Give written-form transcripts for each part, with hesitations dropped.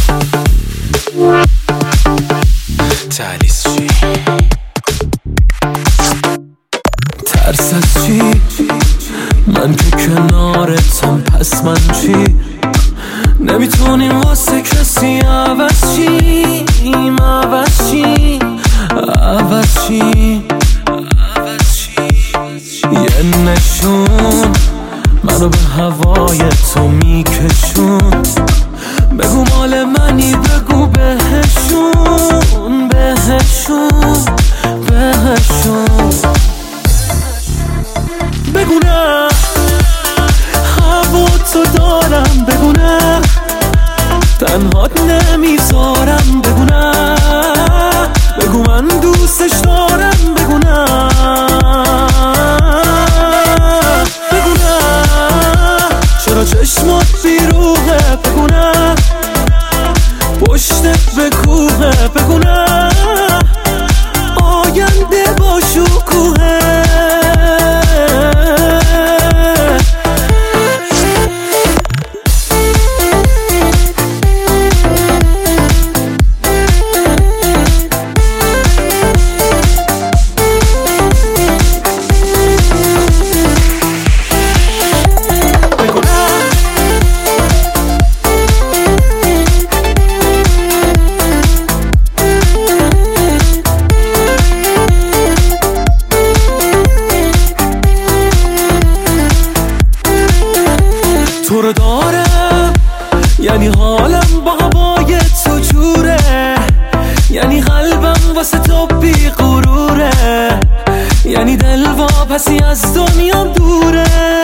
تهلیس چی؟ ترس از چی؟ من که کنارتم، پس من چی؟ نمیتونیم واسه کسی عوض چیم، عوض چی؟ عوض چی؟ یه نشون منو به هوای تو میکشون، بگو مال منی، بگو بهشون، بهشون، بهشون. بگو نه هوا تو دارم، بگو نه تنهات نمیذارم، بگو نه بگو من دوستش دارم، بگو نه بگو نه چرا چشمات بیروحه، بگو نه پشتت به کوه، بگو نه آینده با شکوهه. تو رو دارم یعنی حالم با هوای تو جوره، یعنی قلبم واسه تو بی غروره، یعنی دل واپسی از دنیام دوره.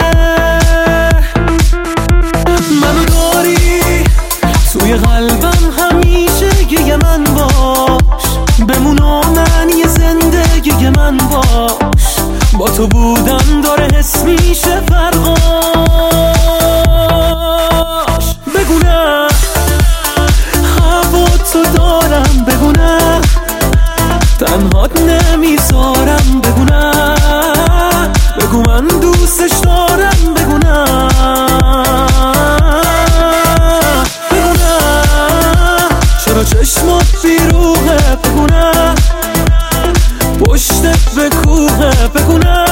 منو داری توی قلبم همیشه، یه من باش بمون و معنی زندگی من باش، با تو بودن داره حس میشه فرقاش. بگو نه هوا تو دارم، بگو نه تنهات نمیذارم، بگو نه بگو من دوستش دارم، بگو نه بگو نه چرا چشمات بیروحه، بگو نه پشتت به کوه، بگو نه